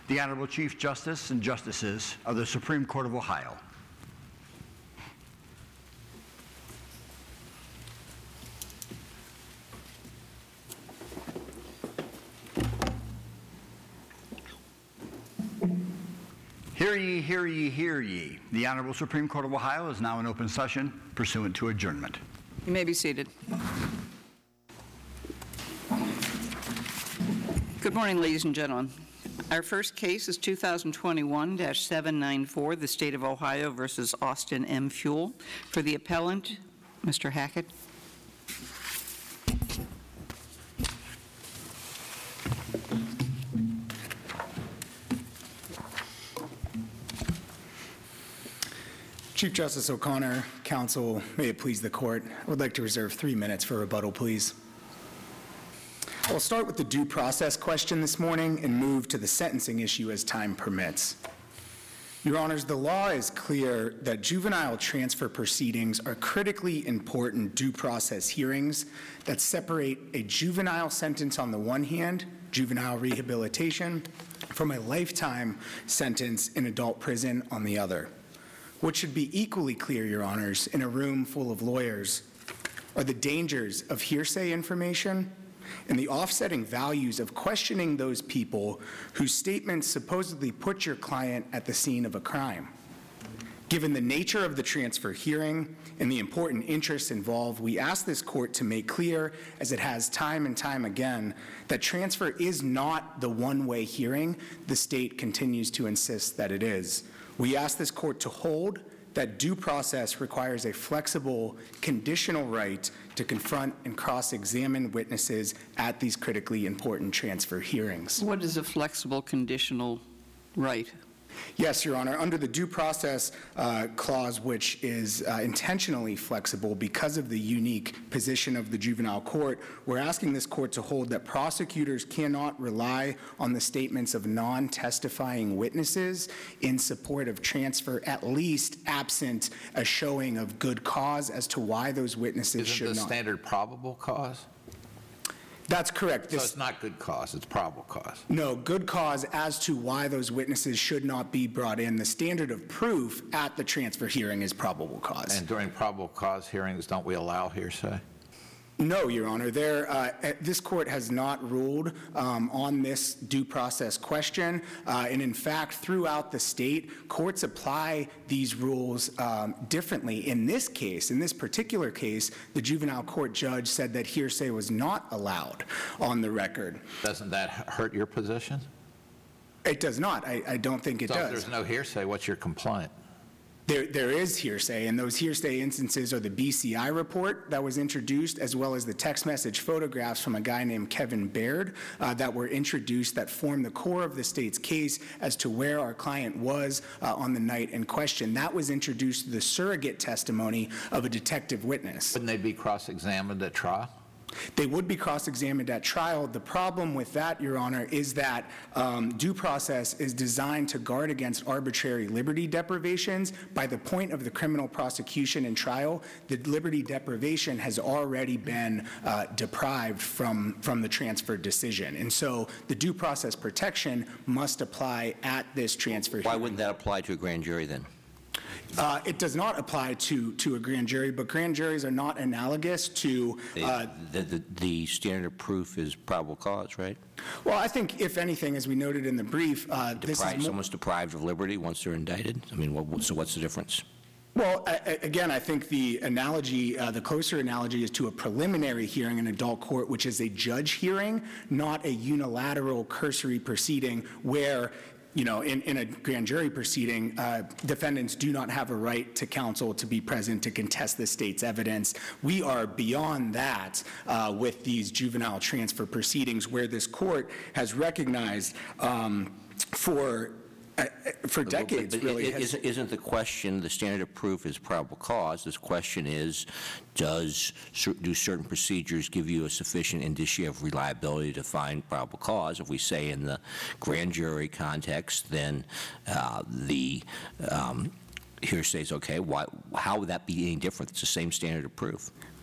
The Honorable Chief Justice and Justices of the Supreme Court of Ohio. Hear ye, hear ye, hear ye. The Honorable Supreme Court of Ohio is now in open session pursuant to adjournment. You may be seated. Good morning, ladies and gentlemen. Our first case is 2021-794, the State of Ohio versus Austin M. Fuel. For the appellant, Mr. Hackett. Chief Justice O'Connor, counsel, may it please the court, I would like to reserve 3 minutes for rebuttal, please. I'll start with the due process question this morning and move to the sentencing issue as time permits. Your Honors, the law is clear that juvenile transfer proceedings are critically important due process hearings that separate a juvenile sentence on the one hand, juvenile rehabilitation, from a lifetime sentence in adult prison on the other. What should be equally clear, Your Honors, in a room full of lawyers are the dangers of hearsay information and the offsetting values of questioning those people whose statements supposedly put your client at the scene of a crime. Given the nature of the transfer hearing and the important interests involved, we ask this court to make clear, as it has time and time again, that transfer is not the one-way hearing the state continues to insist that it is. We ask this court to hold that due process requires a flexible, conditional right to confront and cross-examine witnesses at these critically important transfer hearings. What is a flexible, conditional right? Yes, Your Honor. Under the due process clause, which is intentionally flexible because of the unique position of the juvenile court, we're asking this court to hold that prosecutors cannot rely on the statements of non-testifying witnesses in support of transfer, at least absent a showing of good cause as to why those witnesses should not. Isn't the standard probable cause? That's correct. So it's not good cause, it's probable cause. No, good cause as to why those witnesses should not be brought in. The standard of proof at the transfer hearing is probable cause. And during probable cause hearings, don't we allow hearsay? No, Your Honor. This court has not ruled on this due process question. And in fact, throughout the state, courts apply these rules differently. In this case, in this particular case, the juvenile court judge said that hearsay was not allowed on the record. Doesn't that hurt your position? It does not. I don't think it does. So if there's no hearsay, what's your complaint? There is hearsay, and those hearsay instances are the BCI report that was introduced, as well as the text message photographs from a guy named Kevin Baird that were introduced that form the core of the state's case as to where our client was on the night in question. That was introduced to the surrogate testimony of a detective witness. Wouldn't they be cross-examined at trial? They would be cross-examined at trial. The problem with that, Your Honor, is that due process is designed to guard against arbitrary liberty deprivations. By the point of the criminal prosecution and trial, the liberty deprivation has already been deprived from the transfer decision. And so the due process protection must apply at this transfer hearing. Why wouldn't that apply to a grand jury then? It does not apply to a grand jury, but grand juries are not analogous to... The standard of proof is probable cause, right? Well, I think, if anything, as we noted in the brief, someone's deprived of liberty once they're indicted? I mean, so what's the difference? Well, again, I think the analogy, the closer analogy is to a preliminary hearing in adult court, which is a judge hearing, not a unilateral cursory proceeding where, you know, in a grand jury proceeding, defendants do not have a right to counsel to be present to contest the state's evidence. We are beyond that with these juvenile transfer proceedings, where this court has recognized for decades, really. Isn't the question, the standard of proof is probable cause? This question is, do certain procedures give you a sufficient indicia of reliability to find probable cause? If we say in the grand jury context, then the hearsay is okay. How would that be any different? It's the same standard of proof.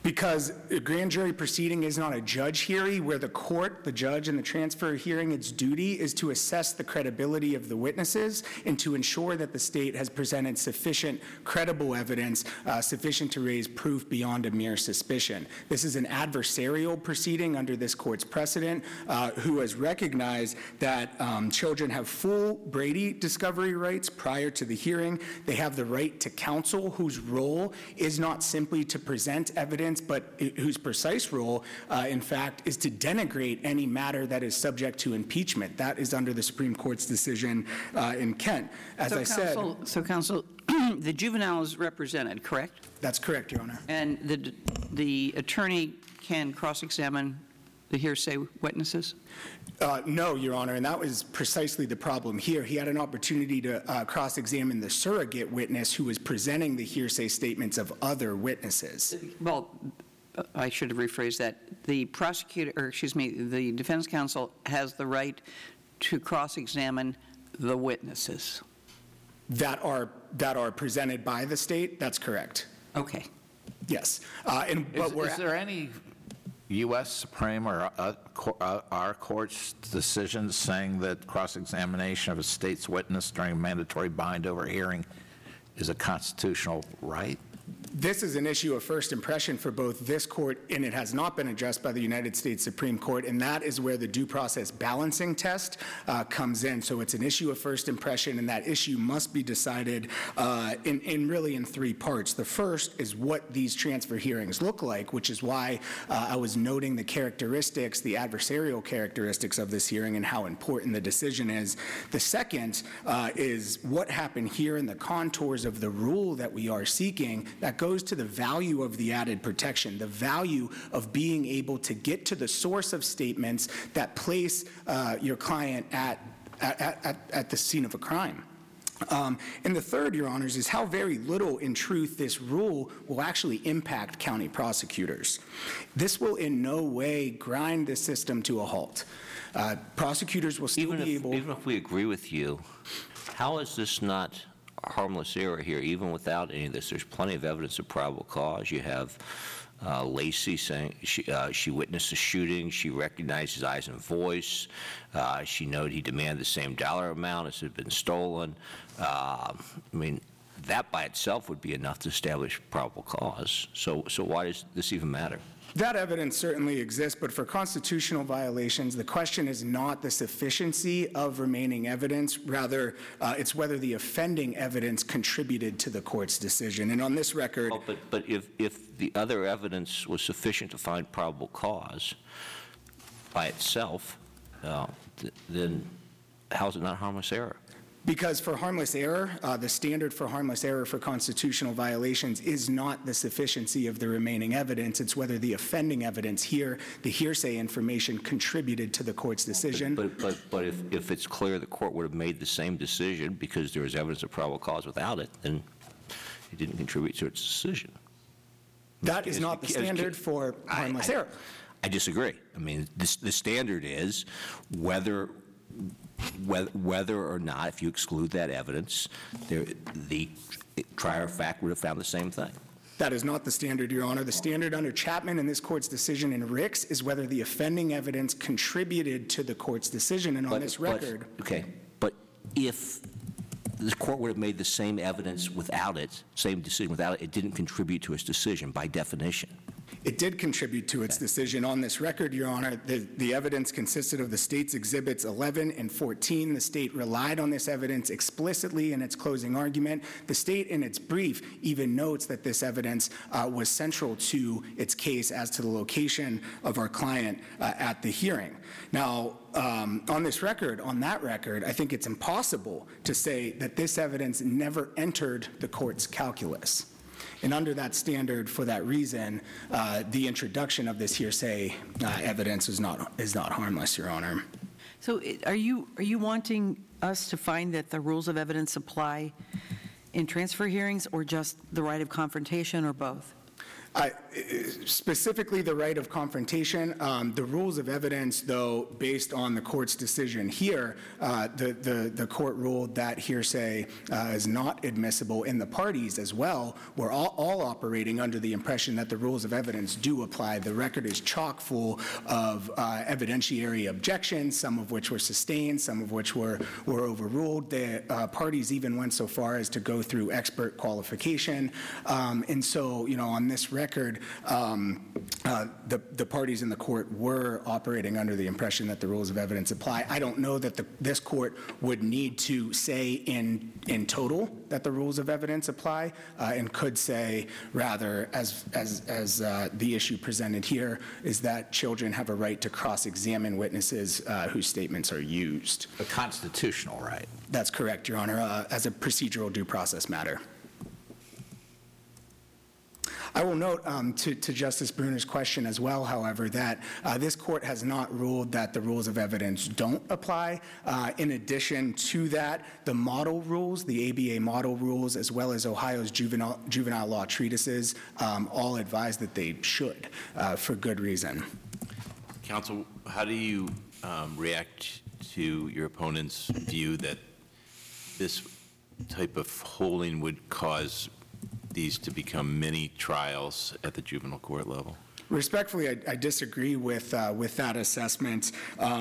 Because a grand jury proceeding is not a judge hearing where the court, the judge, and the transfer hearing, its duty is to assess the credibility of the witnesses and to ensure that the state has presented sufficient credible evidence sufficient to raise proof beyond a mere suspicion. This is an adversarial proceeding under this court's precedent, who has recognized that children have full Brady discovery rights prior to the hearing. They have the right to counsel, whose role is not simply to present evidence, but whose precise role, in fact, is to denigrate any matter that is subject to impeachment. That is under the Supreme Court's decision in Kent. As I said, Counsel, the juvenile is represented, correct? that's correct, Your Honor. And the attorney can cross-examine the hearsay witnesses? No, Your Honor, and that was precisely the problem here. He had an opportunity to cross-examine the surrogate witness who was presenting the hearsay statements of other witnesses. Well, I should have rephrased that. The prosecutor, or excuse me, the defense counsel has the right to cross-examine the witnesses. That are presented by the state, that's correct. Okay. Yes. Is there any U.S. Supreme or our court's decisions saying that cross-examination of a state's witness during a mandatory bind-over hearing is a constitutional right? This is an issue of first impression for both this court, and it has not been addressed by the United States Supreme Court, and that is where the due process balancing test comes in. So it's an issue of first impression, and that issue must be decided in three parts. The first is what these transfer hearings look like, which is why I was noting the characteristics, the adversarial characteristics of this hearing and how important the decision is. The second is what happened here in the contours of the rule that we are seeking that goes to the value of the added protection, the value of being able to get to the source of statements that place your client at the scene of a crime. And the third, Your Honors, is how very little, in truth, this rule will actually impact county prosecutors. This will in no way grind the system to a halt. Prosecutors will still be able... Even if we agree with you, how is this not harmless error here, even without any of this? There's plenty of evidence of probable cause. You have Lacey saying she witnessed the shooting. She recognized his eyes and voice. She noted he demanded the same dollar amount as had been stolen. I mean, that by itself would be enough to establish probable cause. So why does this even matter? That evidence certainly exists, but for constitutional violations, the question is not the sufficiency of remaining evidence. Rather, it's whether the offending evidence contributed to the court's decision. And on this record... Oh, but if the other evidence was sufficient to find probable cause by itself, then how is it not harmless error? Because for harmless error, the standard for harmless error for constitutional violations is not the sufficiency of the remaining evidence. It's whether the offending evidence here, the hearsay information, contributed to the court's decision. But if it's clear the court would have made the same decision because there was evidence of probable cause without it, then it didn't contribute to its decision. That is not the standard for harmless error. I disagree. I mean, the standard is whether or not, if you exclude that evidence, the trier of fact would have found the same thing. That is not the standard, Your Honor. The standard under Chapman and this court's decision in Ricks is whether the offending evidence contributed to the court's decision. And on this record... But if the court would have made the same evidence without it, same decision without it, it didn't contribute to its decision by definition. It did contribute to its decision. On this record, Your Honor, the evidence consisted of the state's exhibits 11 and 14. The state relied on this evidence explicitly in its closing argument. The state, in its brief, even notes that this evidence was central to its case as to the location of our client at the hearing. Now, on this record, on that record, I think it's impossible to say that this evidence never entered the court's calculus. And under that standard, for that reason, the introduction of this hearsay evidence is not harmless, Your Honor. So are you wanting us to find that the rules of evidence apply in transfer hearings or just the right of confrontation or both? Specifically, the right of confrontation, the rules of evidence, though, based on the court's decision here, the court ruled that hearsay is not admissible, and the parties as well were all operating under the impression that the rules of evidence do apply. The record is chock full of evidentiary objections, some of which were sustained, some of which were overruled. The parties even went so far as to go through expert qualification. And so, on this record, the parties in the court were operating under the impression that the rules of evidence apply. I don't know that this court would need to say in total that the rules of evidence apply, and could say rather, as the issue presented here, is that children have a right to cross-examine witnesses whose statements are used. A constitutional right. That's correct, Your Honor, as a procedural due process matter. I will note to Justice Bruner's question as well, however, that this court has not ruled that the rules of evidence don't apply. In addition to that, the model rules, the ABA model rules, as well as Ohio's juvenile law treatises, all advise that they should, for good reason. Counsel, how do you react to your opponent's view that this type of holding would cause these to become mini trials at the juvenile court level? Respectfully, I disagree with that assessment.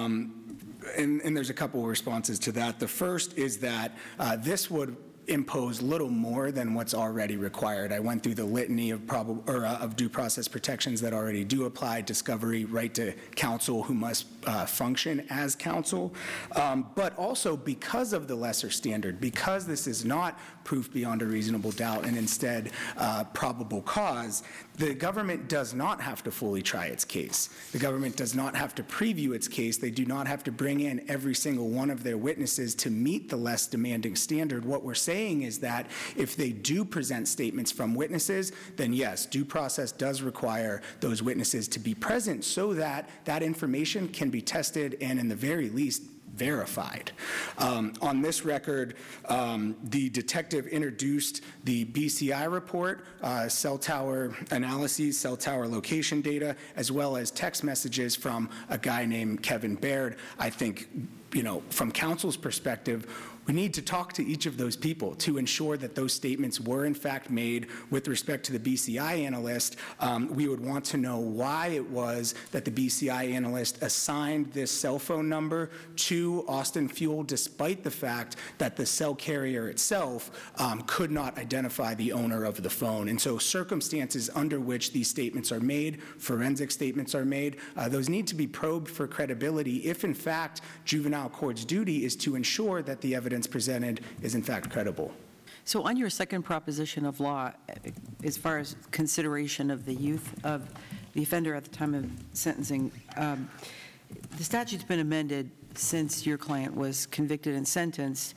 And there's a couple of responses to that. The first is that this would impose little more than what's already required. I went through the litany of due process protections that already do apply: discovery, right to counsel who must function as counsel. But also, because of the lesser standard, because this is not proof beyond a reasonable doubt and instead probable cause, the government does not have to fully try its case. The government does not have to preview its case. They do not have to bring in every single one of their witnesses to meet the less demanding standard. What we're saying is that if they do present statements from witnesses, then yes, due process does require those witnesses to be present so that that information can be tested and, in the very least, verified. On this record, the detective introduced the BCI report, cell tower analyses, cell tower location data, as well as text messages from a guy named Kevin Baird. I think, from counsel's perspective, we need to talk to each of those people to ensure that those statements were in fact made. With respect to the BCI analyst, we would want to know why it was that the BCI analyst assigned this cell phone number to Austin Fuel, despite the fact that the cell carrier itself could not identify the owner of the phone. And so circumstances under which these statements are made, forensic statements are made, those need to be probed for credibility if in fact juvenile court's duty is to ensure that the evidence presented is in fact credible. So on your second proposition of law, as far as consideration of the youth of the offender at the time of sentencing, the statute's been amended since your client was convicted and sentenced.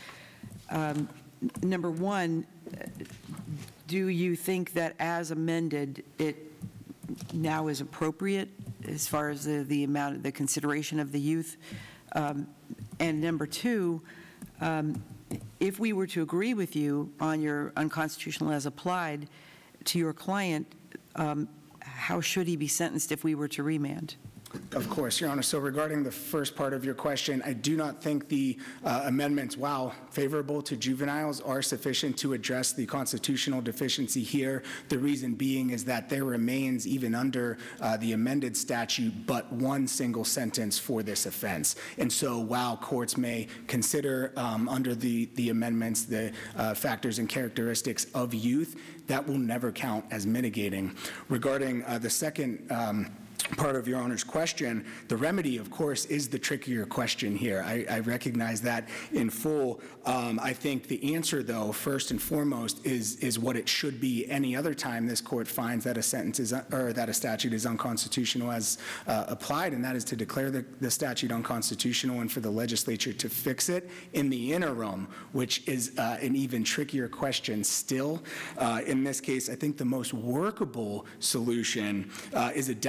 Number one, do you think that as amended, it now is appropriate as far as the amount of the consideration of the youth? And number two, if we were to agree with you on your unconstitutional as applied to your client, how should he be sentenced if we were to remand? Of course, Your Honor. So regarding the first part of your question, I do not think the amendments, while favorable to juveniles, are sufficient to address the constitutional deficiency here. The reason being is that there remains, even under the amended statute, but one single sentence for this offense. And so while courts may consider under the amendments the factors and characteristics of youth, that will never count as mitigating. Regarding the second part of Your Honor's question, the remedy, of course, is the trickier question here. I recognize that in full. I think the answer, though, first and foremost, is what it should be any other time this court finds that a sentence is, or that a statute is unconstitutional as applied, and that is to declare the statute unconstitutional and for the legislature to fix it. In the interim, which is an even trickier question still, in this case, I think the most workable solution is a downward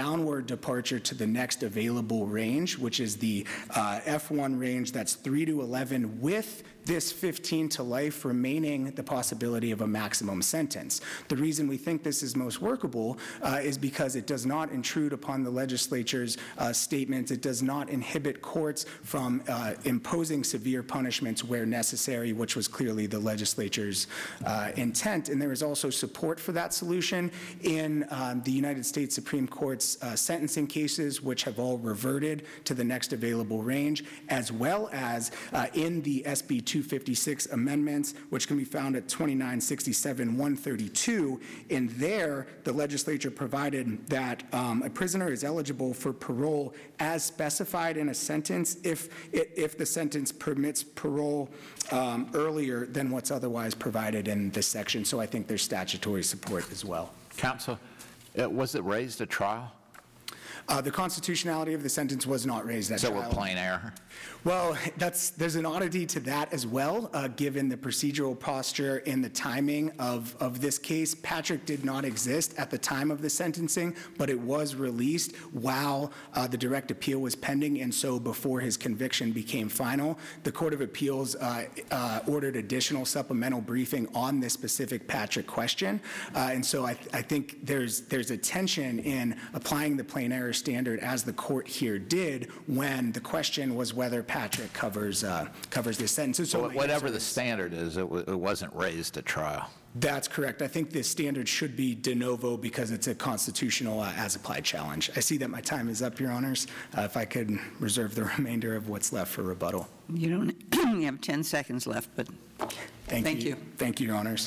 departure to the next available range, which is the F1 range that's 3 to 11 with this 15 to life remaining the possibility of a maximum sentence. The reason we think this is most workable is because it does not intrude upon the legislature's statements. It does not inhibit courts from imposing severe punishments where necessary, which was clearly the legislature's intent. And there is also support for that solution in the United States Supreme Court's sentencing cases, which have all reverted to the next available range, as well as in the SB 256 amendments, which can be found at 2967-132. In there, the legislature provided that a prisoner is eligible for parole as specified in a sentence if the sentence permits parole earlier than what's otherwise provided in this section. So I think there's statutory support as well. Counsel, was it raised at trial? The constitutionality of the sentence was not raised at So trial. we're plain error? Well, there's an oddity to that as well, given the procedural posture and the timing of this case. Patrick did not exist at the time of the sentencing, but it was released while the direct appeal was pending, and so before his conviction became final. The Court of Appeals ordered additional supplemental briefing on this specific Patrick question, and so I think there's a tension in applying the plain error standard as the court here did when the question was whether Patrick covers this sentence. So Whatever the standard is, it wasn't raised at trial. That's correct. I think the standard should be de novo because it's a constitutional as-applied challenge. I see that my time is up, Your Honors. If I could reserve the remainder of what's left for rebuttal. You don't you have 10 seconds left, but thank you. Thank you, Your Honors.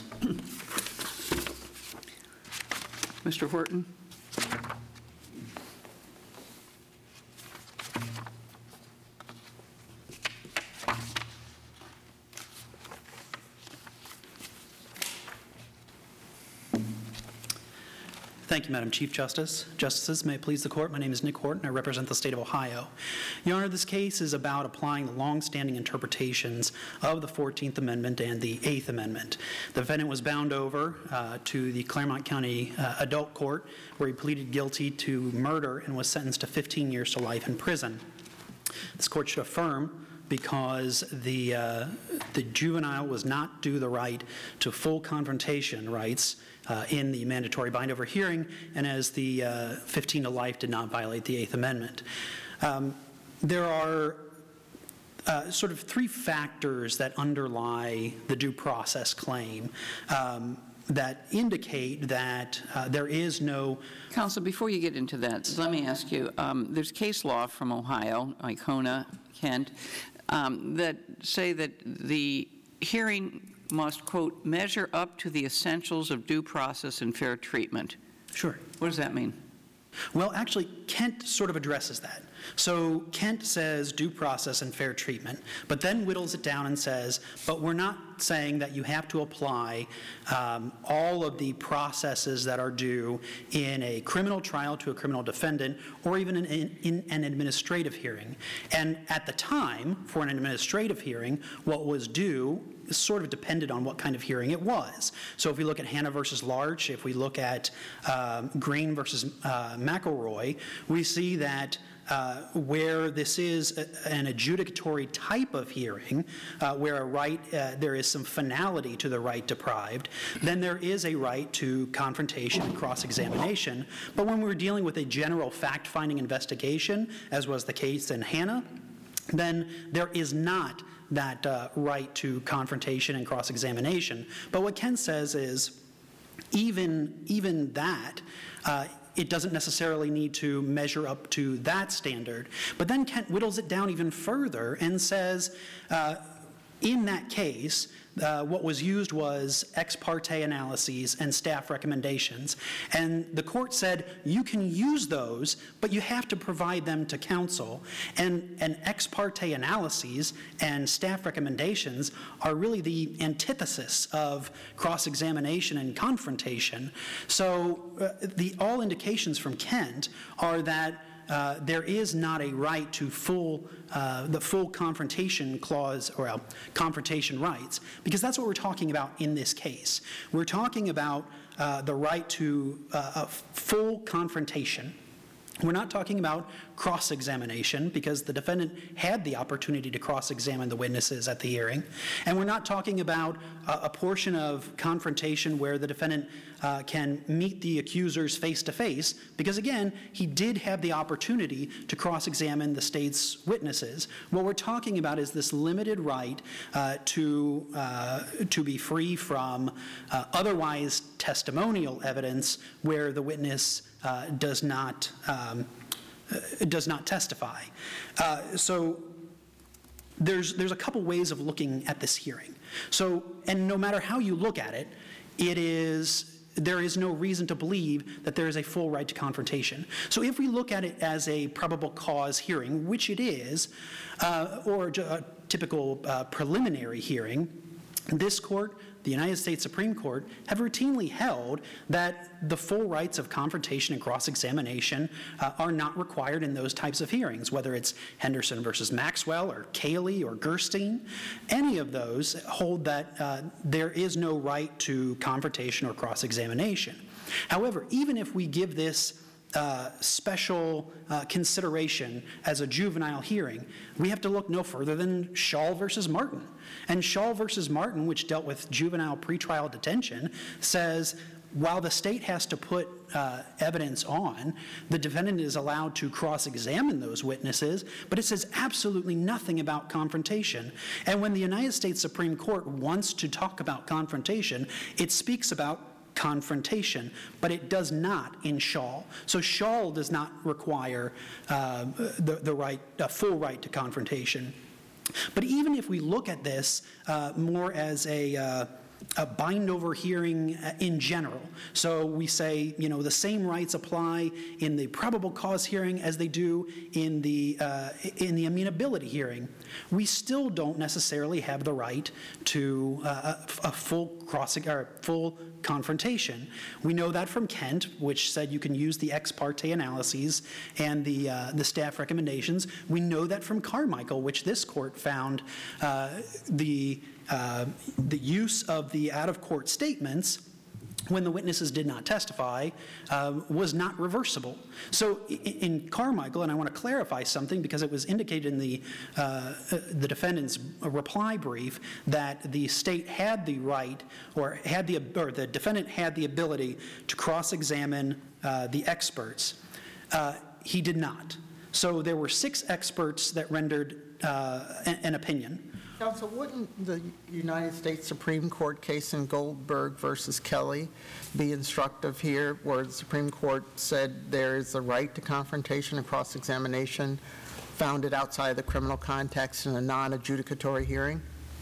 Mr. Horton? Thank you, Madam Chief Justice. Justices, may it please the Court, my name is Nick Horton. I represent the state of Ohio. Your Honor, this case is about applying the longstanding interpretations of the 14th Amendment and the 8th Amendment. The defendant was bound over to the Claremont County Adult Court, where he pleaded guilty to murder and was sentenced to 15 years to life in prison. This Court should affirm because the juvenile was not due the right to full confrontation rights in the mandatory bind-over hearing, and as the 15 to life did not violate the 8th Amendment. There are sort of three factors that underlie the due process claim that indicate that there is no... Counsel, before you get into that, let me ask you, there's case law from Ohio, Icona, Kent, that say that the hearing must, quote, measure up to the essentials of due process and fair treatment. Sure. What does that mean? Well, actually, Kent sort of addresses that. So Kent says due process and fair treatment, but then whittles it down and says, but we're not saying that you have to apply all of the processes that are due in a criminal trial to a criminal defendant or even in an administrative hearing. And at the time, for an administrative hearing, what was due sort of depended on what kind of hearing it was. So if we look at Hannah versus Larch, if we look at Green versus McElroy, we see that where this is an adjudicatory type of hearing, where a right, there is some finality to the right deprived, then there is a right to confrontation and cross-examination. But when we're dealing with a general fact-finding investigation, as was the case in Hannah, then there is not that right to confrontation and cross-examination. But what Ken says is, even that, it doesn't necessarily need to measure up to that standard. But then Kent whittles it down even further and says, in that case, what was used was ex parte analyses and staff recommendations. And the court said, you can use those, but you have to provide them to counsel. And ex parte analyses and staff recommendations are really the antithesis of cross-examination and confrontation. So all indications from Kent are that there is not a right to the full confrontation clause or confrontation rights, because that's what we're talking about in this case. We're talking about the right to a full confrontation. We're not talking about cross-examination, because the defendant had the opportunity to cross-examine the witnesses at the hearing. And we're not talking about a portion of confrontation where the defendant can meet the accusers face-to-face, because, again, he did have the opportunity to cross-examine the state's witnesses. What we're talking about is this limited right to be free from otherwise testimonial evidence where the witness does not testify. So there's a couple ways of looking at this hearing. So, and no matter how you look at it, there is no reason to believe that there is a full right to confrontation. So if we look at it as a probable cause hearing, which it is, or a typical preliminary hearing, this court, the United States Supreme Court, have routinely held that the full rights of confrontation and cross-examination are not required in those types of hearings, whether it's Henderson versus Maxwell or Cayley or Gerstein. Any of those hold that there is no right to confrontation or cross-examination. However, even if we give this special consideration as a juvenile hearing, we have to look no further than Schall versus Martin. And Schall versus Martin, which dealt with juvenile pretrial detention, says while the state has to put evidence on, the defendant is allowed to cross-examine those witnesses, but it says absolutely nothing about confrontation. And when the United States Supreme Court wants to talk about confrontation, it speaks about confrontation, but it does not in Schall. So Schall does not require the full right to confrontation. But even if we look at this more as a bind-over hearing in general, so we say, you know, the same rights apply in the probable cause hearing as they do in the amenability hearing, we still don't necessarily have the right to a full confrontation. We know that from Kent, which said you can use the ex parte analyses and the staff recommendations. We know that from Carmichael, which this court found the use of the out-of-court statements when the witnesses did not testify was not reversible. So in Carmichael, and I want to clarify something because it was indicated in the defendant's reply brief that the state had the right, or the defendant had the ability to cross-examine the experts. He did not. So there were 6 experts that rendered an opinion. Counsel, wouldn't the United States Supreme Court case in Goldberg versus Kelly be instructive here, where the Supreme Court said there is a right to confrontation and cross-examination founded outside the criminal context in a non-adjudicatory hearing?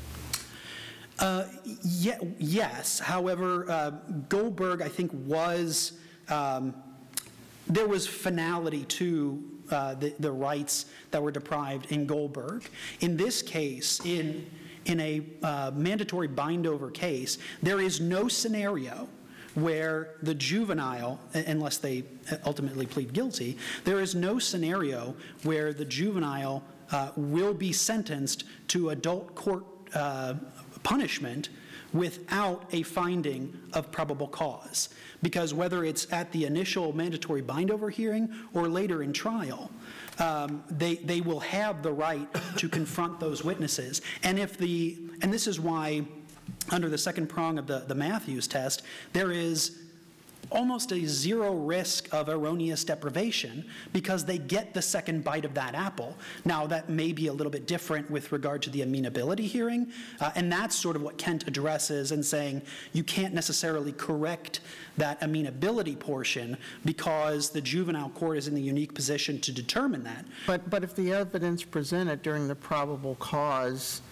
Yes. However, Goldberg, I think, was there was finality to the rights that were deprived in Goldberg. In this case, in a mandatory bind-over case, there is no scenario where the juvenile, unless they ultimately plead guilty, there is no scenario where the juvenile will be sentenced to adult court punishment without a finding of probable cause. Because whether it's at the initial mandatory bind-over hearing or later in trial, they will have the right to confront those witnesses. And this is why, under the second prong of the Matthews test, there is almost a zero risk of erroneous deprivation because they get the second bite of that apple. Now, that may be a little bit different with regard to the amenability hearing, and that's sort of what Kent addresses in saying you can't necessarily correct that amenability portion because the juvenile court is in the unique position to determine that. But if the evidence presented during the probable cause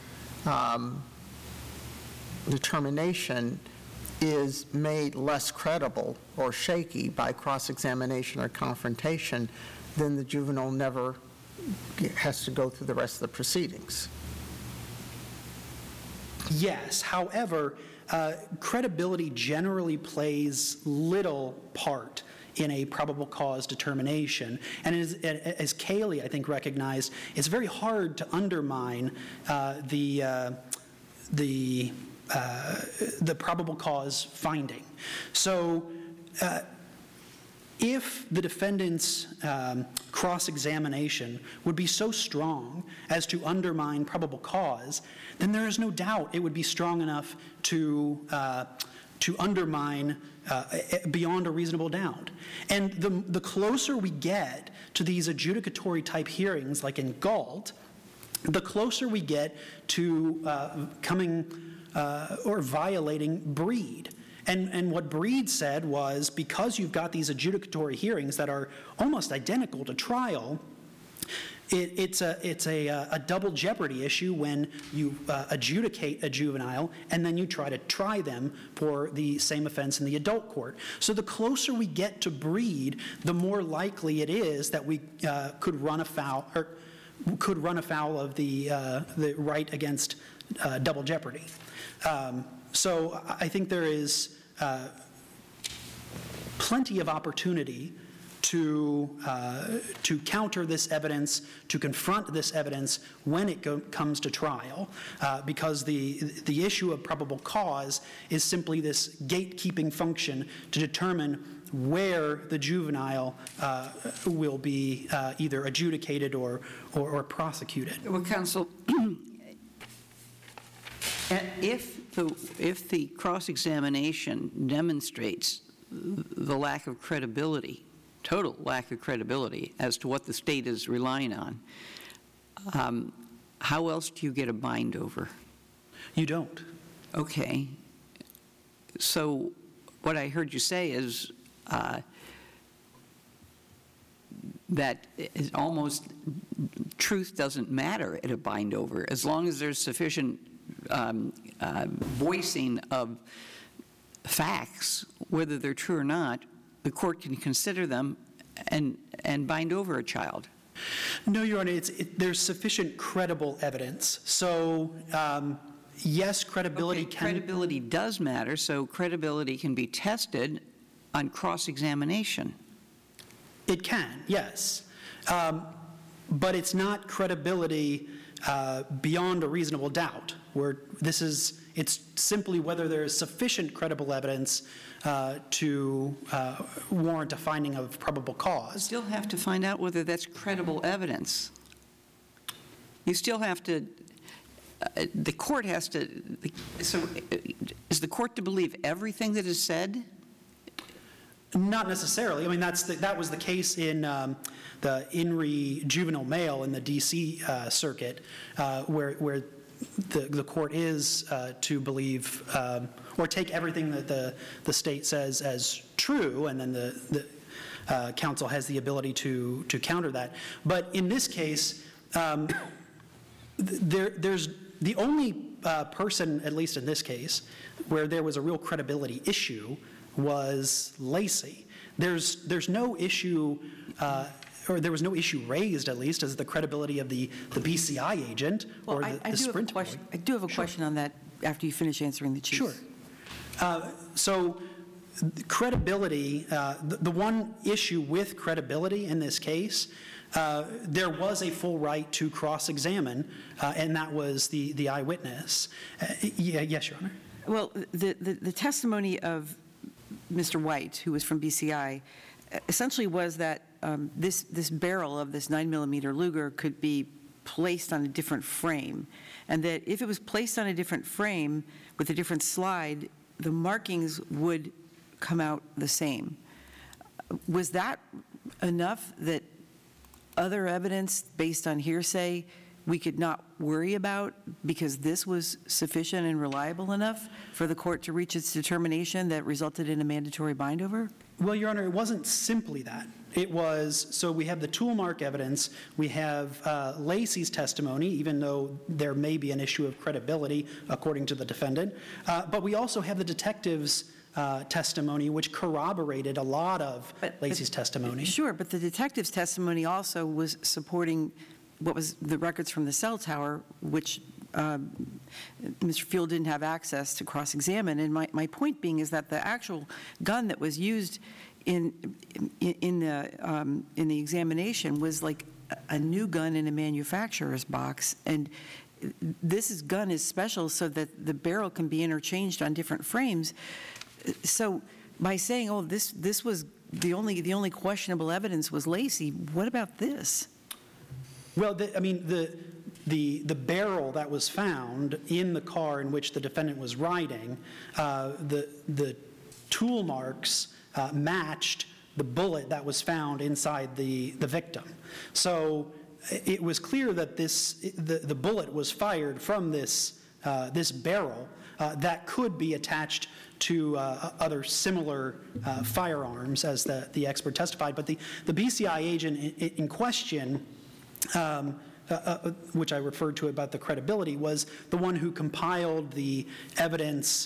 determination is made less credible or shaky by cross-examination or confrontation, then the juvenile never has to go through the rest of the proceedings. Yes. However, credibility generally plays little part in a probable cause determination. And as Cayley, I think, recognized, it's very hard to undermine the probable cause finding. So if the defendant's cross-examination would be so strong as to undermine probable cause, then there is no doubt it would be strong enough to undermine beyond a reasonable doubt. And the closer we get to these adjudicatory type hearings, like in Galt, the closer we get to coming or violating Breed. And what Breed said was, because you've got these adjudicatory hearings that are almost identical to trial, it's a double jeopardy issue when you adjudicate a juvenile and then you try to try them for the same offense in the adult court. So the closer we get to Breed, the more likely it is that we could run afoul of the right against double jeopardy. So I think there is plenty of opportunity to counter this evidence, to confront this evidence when it comes to trial, because the issue of probable cause is simply this gatekeeping function to determine where the juvenile will be either adjudicated or prosecuted. Well, counsel, if the cross-examination demonstrates the lack of credibility, total lack of credibility as to what the state is relying on, how else do you get a bind over? You don't. Okay. So what I heard you say is that almost truth doesn't matter at a bind over, as long as there's sufficient voicing of facts, whether they're true or not, the court can consider them and bind over a child. No, Your Honor, there's sufficient credible evidence. So, yes, credibility can... Credibility does matter, so credibility can be tested on cross-examination. It can, yes. But it's not credibility beyond a reasonable doubt, where it's simply whether there is sufficient credible evidence to warrant a finding of probable cause. You still have to find out whether that's credible evidence. You still have to, the court has to, so is the court to believe everything that is said? Not necessarily. I mean, that was the case in the INRI juvenile mail in the D.C. circuit, where the court is to believe or take everything that the state says as true, and then the counsel has the ability to counter that. But in this case, there's the only person, at least in this case, where there was a real credibility issue was Lacey. There's no issue, or there was no issue raised, at least, as the credibility of the BCI agent or the Sprint boy. I do have a question on that after you finish answering the Chief's. Sure. So credibility, the one issue with credibility in this case, there was a full right to cross-examine, and that was the eyewitness. Yes, Your Honor. Well, the testimony of Mr. White, who was from BCI, essentially was that this barrel of this 9mm Luger could be placed on a different frame, and that if it was placed on a different frame with a different slide, the markings would come out the same. Was that enough that other evidence based on hearsay we could not worry about because this was sufficient and reliable enough for the court to reach its determination that resulted in a mandatory bindover? Well, Your Honor, it wasn't simply that. It was, so we have the tool mark evidence, we have Lacey's testimony, even though there may be an issue of credibility according to the defendant, but we also have the detective's testimony, which corroborated a lot of Lacey's testimony. Sure, but the detective's testimony also was supporting what was the records from the cell tower, which Mr. Field didn't have access to cross-examine. And my point being is that the actual gun that was used in the examination was like a new gun in a manufacturer's box, and this gun is special so that the barrel can be interchanged on different frames. So by saying, oh, this was the only questionable evidence was Lacey. What about this? Well, the barrel that was found in the car in which the defendant was riding, the tool marks matched the bullet that was found inside the victim. So it was clear that the bullet was fired from this barrel that could be attached to other similar firearms, as the expert testified. But the BCI agent in question, which I referred to about the credibility, was the one who compiled the evidence,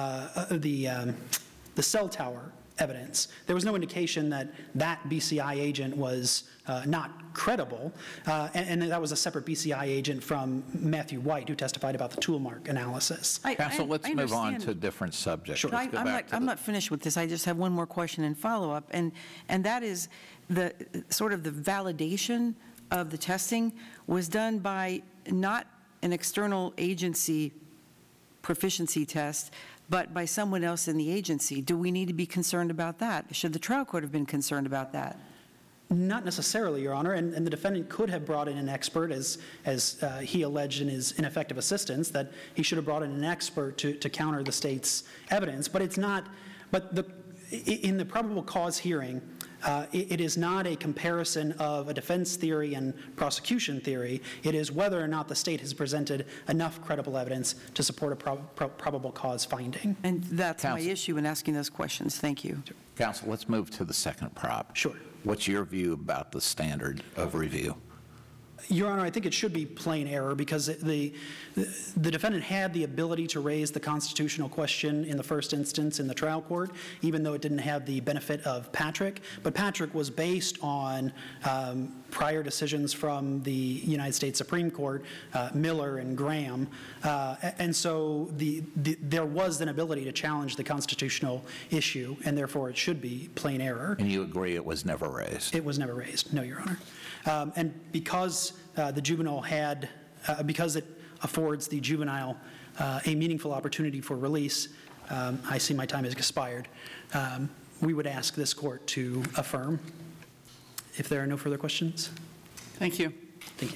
the cell tower evidence. There was no indication that BCI agent was not credible, and that was a separate BCI agent from Matthew White, who testified about the tool mark analysis. Counsel, let's move on understand. to a different subject. Sure. Let's go back to I'm not finished with this. I just have one more question and follow-up, and that is the sort of the validation of the testing was done by not an external agency proficiency test, but by someone else in the agency. Do we need to be concerned about that? Should the trial court have been concerned about that? Not necessarily, Your Honor, and the defendant could have brought in an expert, as he alleged in his ineffective assistance, that he should have brought in an expert to counter the state's evidence. But it's not. But in the probable cause hearing, it is not a comparison of a defense theory and prosecution theory. It is whether or not the state has presented enough credible evidence to support a probable cause finding. And that's my Counsel. issue in asking those questions. Thank you. Counsel, let's move to the second prop. Sure. What's your view about the standard of review? Your Honor, I think it should be plain error, because the defendant had the ability to raise the constitutional question in the first instance in the trial court, even though it didn't have the benefit of Patrick. But Patrick was based on prior decisions from the United States Supreme Court, Miller and Graham. And so there was an ability to challenge the constitutional issue, and therefore it should be plain error. And you agree it was never raised? It was never raised, no, Your Honor. And because the juvenile because it affords the juvenile a meaningful opportunity for release, I see my time has expired. We would ask this court to affirm. If there are no further questions. Thank you. Thank you.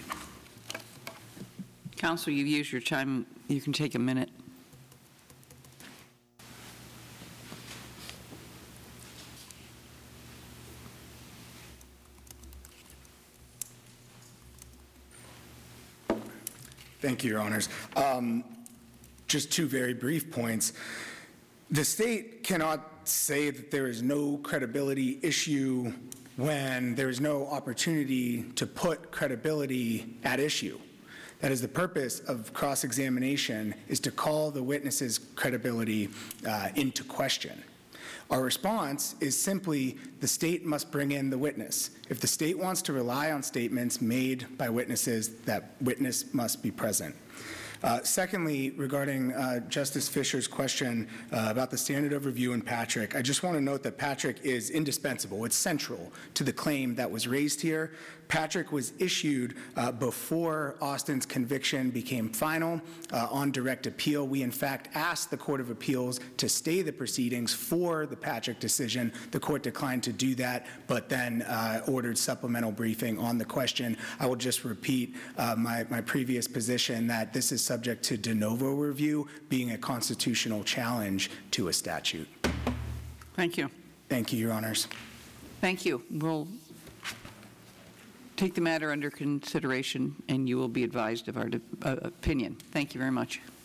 Counsel, you've used your time. You can take a minute. Thank you, Your Honors. Just two very brief points. The state cannot say that there is no credibility issue when there is no opportunity to put credibility at issue. That is the purpose of cross-examination, is to call the witness's credibility into question. Our response is simply the state must bring in the witness. If the state wants to rely on statements made by witnesses, that witness must be present. Secondly, regarding Justice Fisher's question about the standard of review in Patrick, I just want to note that Patrick is indispensable. It's central to the claim that was raised here. Patrick was issued before Austin's conviction became final on direct appeal. We, in fact, asked the Court of Appeals to stay the proceedings for the Patrick decision. The court declined to do that, but then ordered supplemental briefing on the question. I will just repeat my previous position that this is subject to de novo review, being a constitutional challenge to a statute. Thank you. Thank you, Your Honors. Thank you. We'll take the matter under consideration, and you will be advised of our opinion. Thank you very much.